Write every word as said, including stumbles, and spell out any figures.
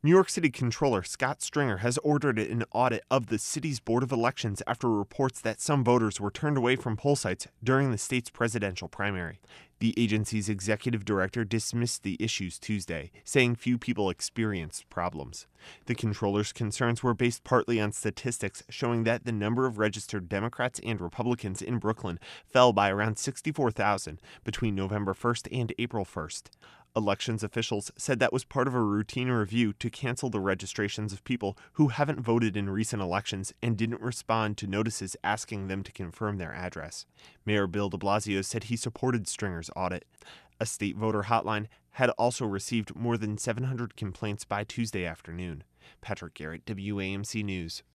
New York City Controller Scott Stringer has ordered an audit of the city's Board of Elections after reports that some voters were turned away from poll sites during the state's presidential primary. The agency's executive director dismissed the issues Tuesday, saying few people experienced problems. The controller's concerns were based partly on statistics showing that the number of registered Democrats and Republicans in Brooklyn fell by around sixty-four thousand between November first and April first. Elections officials said that was part of a routine review to cancel the registrations of people who haven't voted in recent elections and didn't respond to notices asking them to confirm their address. Mayor Bill de Blasio said he supported Stringer's audit. A state voter hotline had also received more than seven hundred complaints by Tuesday afternoon. Patrick Garrett, W A M C News.